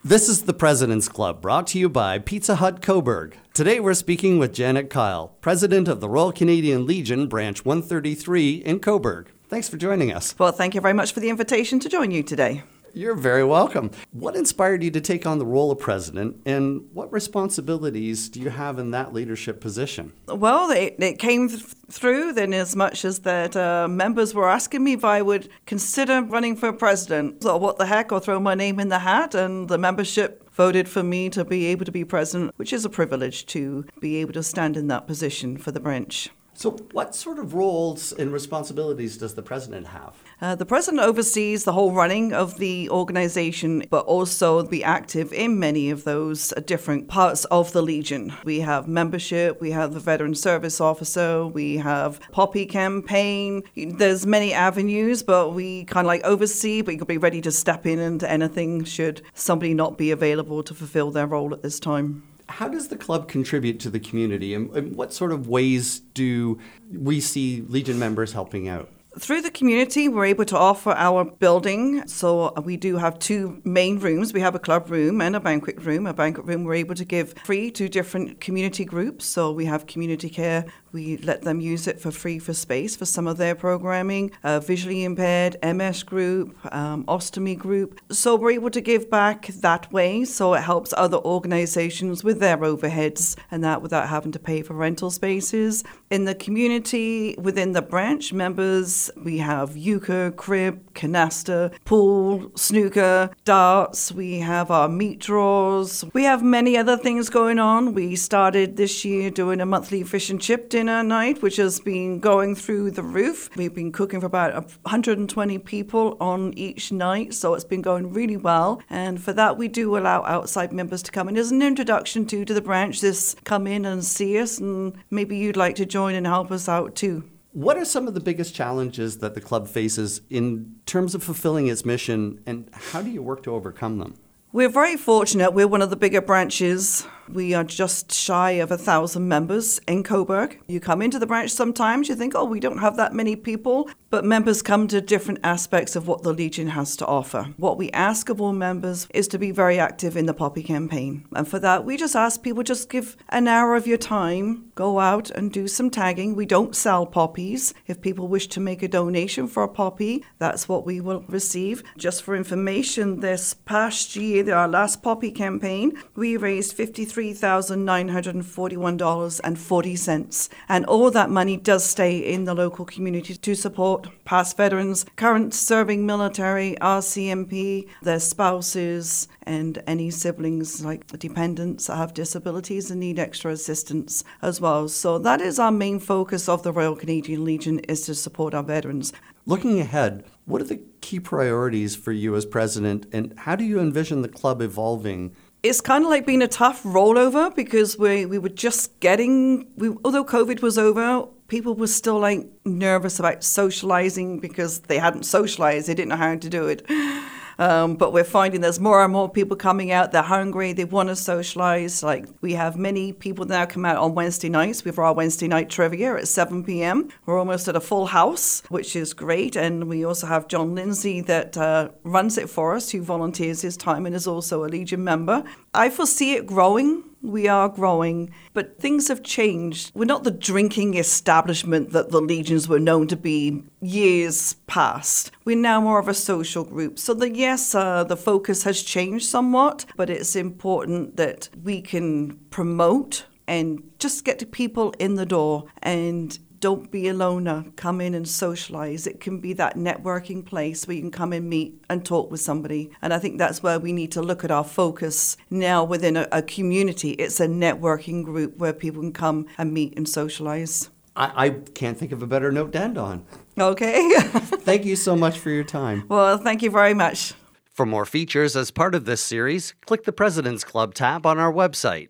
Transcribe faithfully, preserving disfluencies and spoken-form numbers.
This is the President's Club, brought to you by Pizza Hut Coburg. Today we're speaking with Janet Kyle, President of the Royal Canadian Legion, Branch one thirty-three in Coburg. Thanks for joining us. Well, thank you very much for the invitation to join you today. You're very welcome. What inspired you to take on the role of president, and what responsibilities do you have in that leadership position? Well, it, it came th- through then as much as that uh, members were asking me if I would consider running for president. So what the heck, I'll throw my name in the hat, and the membership voted for me to be able to be president, which is a privilege to be able to stand in that position for the branch. So what sort of roles and responsibilities does the president have? Uh, the president oversees the whole running of the organization, but also be active in many of those different parts of the Legion. We have membership, we have the Veteran Service Officer, we have Poppy campaign. There's many avenues, but we kind of like oversee, but you could be ready to step in into anything should somebody not be available to fulfill their role at this time. How does the club contribute to the community, and, and what sort of ways do we see Legion members helping out? Through the community, we're able to offer our building. So we do have two main rooms. We have a club room and a banquet room. A banquet room we're able to give free to different community groups. So we have community care. We let them use it for free for space for some of their programming. Uh, visually impaired, M S group, um, ostomy group. So we're able to give back that way. So it helps other organizations with their overheads and that without having to pay for rental spaces. In the community, within the branch members, we have euchre, crib, canasta, pool, snooker, darts. We have our meat draws. We have many other things going on. We started this year doing a monthly fish and chip dinner night, which has been going through the roof. We've been cooking for about one hundred twenty people on each night, so it's been going really well. And for that, we do allow outside members to come in as an introduction to, to the branch. Just come in and see us, and maybe you'd like to join and help us out too. What are some of the biggest challenges that the club faces in terms of fulfilling its mission, and how do you work to overcome them? We're very fortunate. We're one of the bigger branches. We are just shy of a thousand members in Coburg. You come into the branch sometimes, you think, oh, we don't have that many people. But members come to different aspects of what the Legion has to offer. What we ask of all members is to be very active in the Poppy campaign. And for that, we just ask people just give an hour of your time, go out and do some tagging. We don't sell poppies. If people wish to make a donation for a poppy, that's what we will receive. Just for information, this past year, our last Poppy campaign, we raised fifty-three thousand nine hundred forty-one dollars and forty cents. And all that money does stay in the local community to support past veterans, current serving military, R C M P, their spouses, and any siblings like dependents that have disabilities and need extra assistance as well. So that is our main focus of the Royal Canadian Legion, is to support our veterans. Looking ahead, what are the key priorities for you as president, and how do you envision the club evolving? It's kind of like being a tough rollover because we we were just getting, we, although COVID was over, people were still like nervous about socializing because they hadn't socialized. They didn't know how to do it. Um, but we're finding there's more and more people coming out. They're hungry. They want to socialize. Like, we have many people now come out on Wednesday nights. We have our Wednesday night trivia at seven p.m. We're almost at a full house, which is great. And we also have John Lindsay that uh, runs it for us, who volunteers his time and is also a Legion member. I foresee it growing. We are growing, but things have changed. We're not the drinking establishment that the Legions were known to be years past. We're now more of a social group. So the, yes, uh, the focus has changed somewhat, but it's important that we can promote and just get people in the door and don't be a loner. Come in and socialize. It can be that networking place where you can come and meet and talk with somebody. And I think that's where we need to look at our focus now within a, a community. It's a networking group where people can come and meet and socialize. I, I can't think of a better note to end on. Okay. Thank you so much for your time. Well, thank you very much. For more features as part of this series, click the President's Club tab on our website.